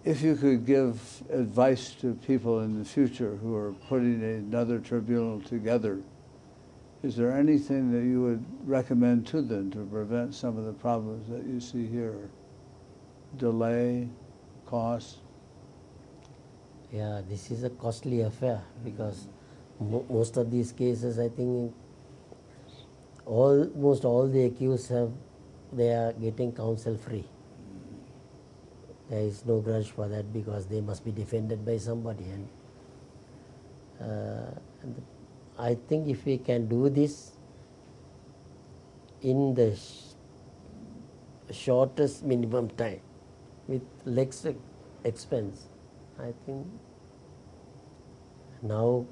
If you could give advice to people in the future who are putting another tribunal together, is there anything that you would recommend to them to prevent some of the problems that you see here? Delay, cost? Yeah, this is a costly affair because most of these cases, I think, almost all the accused they are getting counsel free. There is no grudge for that because they must be defended by somebody, and I think if we can do this in the shortest minimum time with less expense, I think now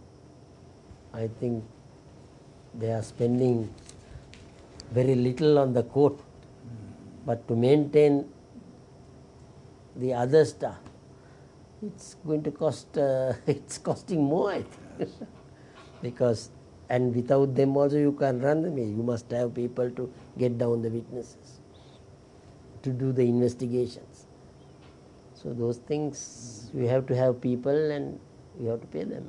they are spending very little on the court, but to maintain the other stuff, it's going to cost, it's costing more, I think. Because, and without them also you can't run the mill. You must have people to get down the witnesses, to do the investigations. So those things, we have to have people and we have to pay them.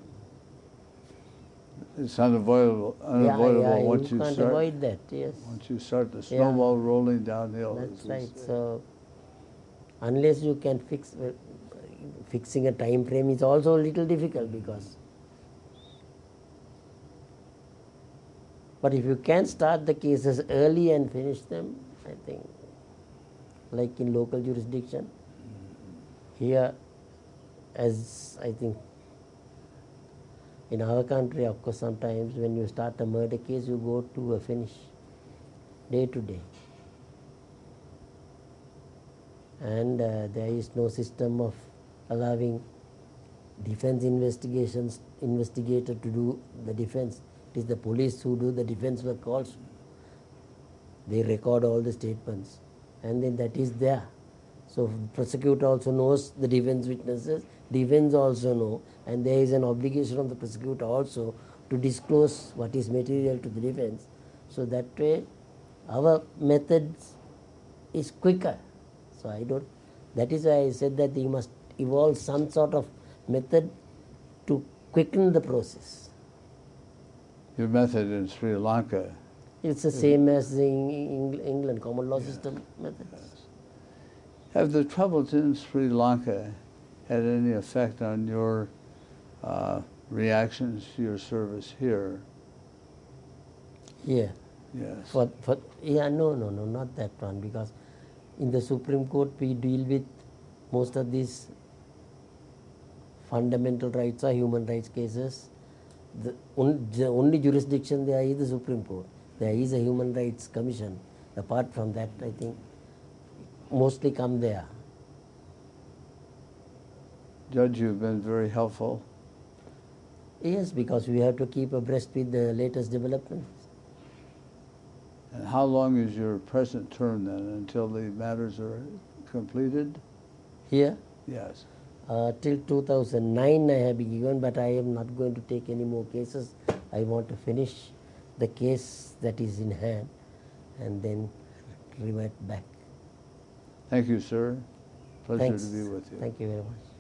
It's unavoidable once you can't avoid that, yes. Once you start the snowball rolling downhill. That's right. So unless you can fixing a time frame is also a little difficult because. But if you can start the cases early and finish them, I think, like in local jurisdiction, here, as I think in our country, of course, sometimes when you start a murder case, you go to a finish day to day. And there is no system of allowing defense investigator to do the defense. It is the police who do the defense work also. They record all the statements and then that is there. So prosecutor also knows the defense witnesses, defense also know, and there is an obligation of the prosecutor also to disclose what is material to the defense. So that way our methods is quicker. So that is why I said that you must evolve some sort of method to quicken the process. Your method in Sri Lanka? It's the same as the England common law system methods. Yes. Have the troubles in Sri Lanka had any effect on your reactions to your service here? Yeah. Yes. No, not that one, because in the Supreme Court we deal with most of these fundamental rights or human rights cases. The only jurisdiction there is the Supreme Court. There is a Human Rights Commission. Apart from that, I think mostly come there. Judge, you've been very helpful. Yes, because we have to keep abreast with the latest developments. And how long is your present term then, until the matters are completed? Here? Yes. Till 2009 I have been given, but I am not going to take any more cases. I want to finish the case that is in hand and then revert back. Thank you, sir. Pleasure Thanks. to be with you. Thank you very much.